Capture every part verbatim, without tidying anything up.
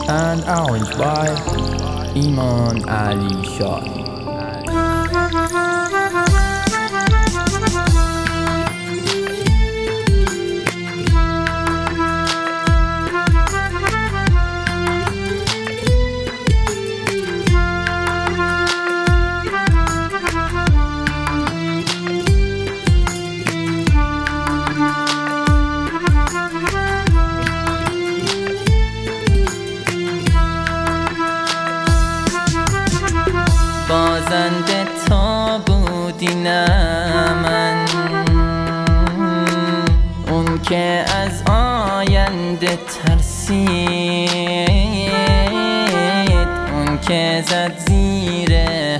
and arranged by Iman Ali Shahi. بازنده تا بودی نه من، اون که از آینده ترسید، اون که زد زیر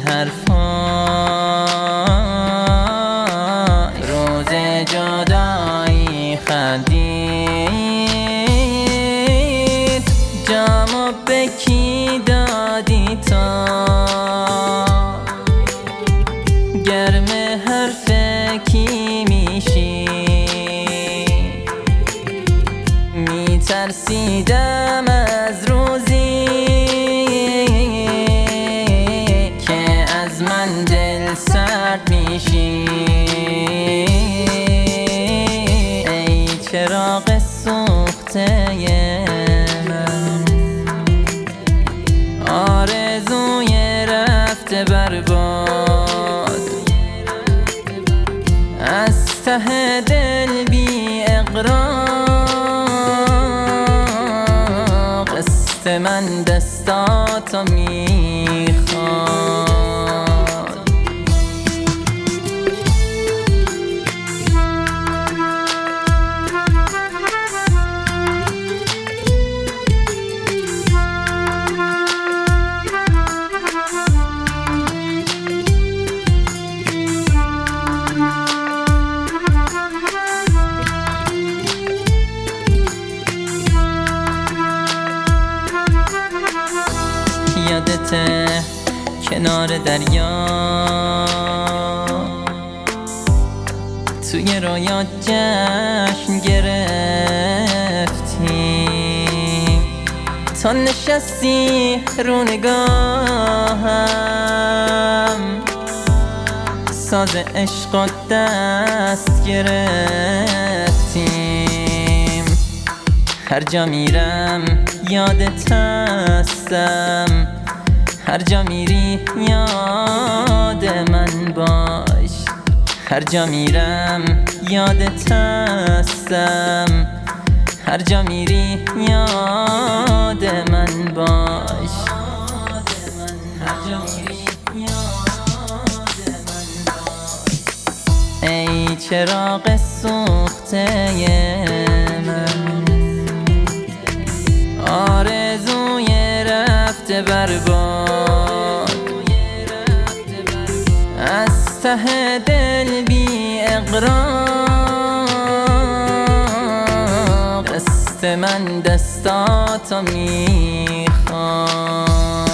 حرفا روز جدایی خندید. جامو به کی دادی تا گرم حرف کی میشی؟ میترسیدم از روزی که از من دل سرد میشی. ای چراغ سوخته من، آرزوی رفته برباد، از ته دل بی اغراق، قسط من دستاتو میخواد. یادته کنار دریا توی رویا جشن گرفتیم، تا نشستی رو نگاهم، ساز عشق و دست گرفتیم. هر جا میرم یادت هستم، هر جا میری یاد من باش. هر جا میرم یادت هستم، هر جا میری یاد من باش. هر جا میری یاد من باش. ای چراغ سوخته من، آرزوی رفته برباد، از ته دل بی اغراق، قسط من دستاتو میخواد.